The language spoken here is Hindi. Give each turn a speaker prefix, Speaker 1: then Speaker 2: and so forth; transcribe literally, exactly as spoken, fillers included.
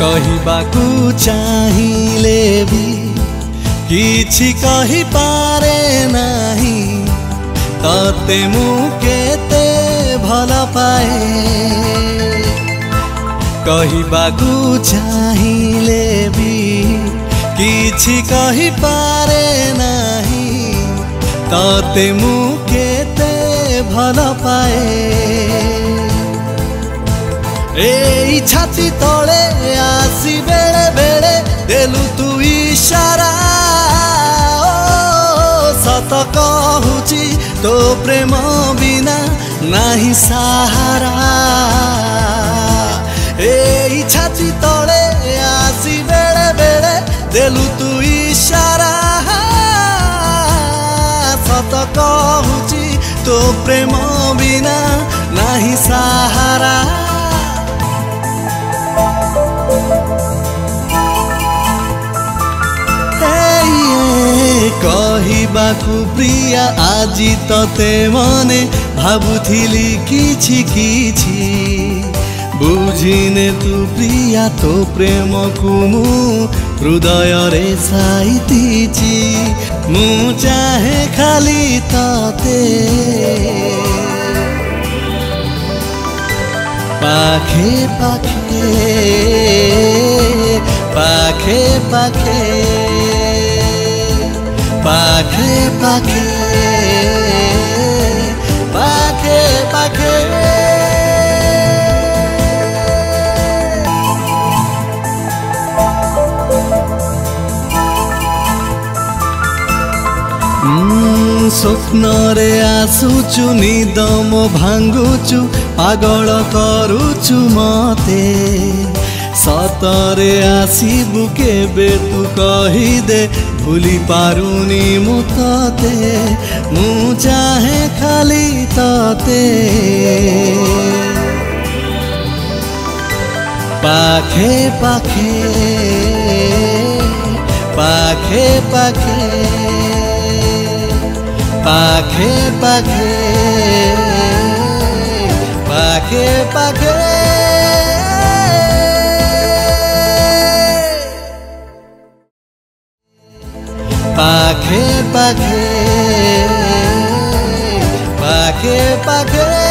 Speaker 1: कहबाकू चाहिले भी किछि कहि पारे नाही तते मु केते भल पाए। कहबाकू चाहिले भी किछि कहि पारे नाही तते मु केते भल पाए। ए छाती तले आसी बेले बेले देलु तू इशारा ओ सत कहूची तो प्रेम बिना नाही सहारा। ए छाती तले आसी बेले बेले देलु तू इशारा सत कहूची तो प्रेम बिना नाही सहारा। कहबाकू प्रिया आजी तते मने भाबुथिली किछि किछि बुझिने तू प्रिया तो प्रेम को मु हृदय रे साइतिछि। मु चाहे खाली तते पाखे पाखे पाखे पाखे पाखे पाखे पाखे पाखे। स्वप्न रे आसुचु निद मो भांगुचु पागल करुचु मते सतरे आसीबु केबे तू कही दे भूली पारुनी मु तते। मु चाहे खाली तते पाखे पाखे पाखे पाखे पाखे पाखे पाखे पाखे पाखे पाखे पाखे पाखे।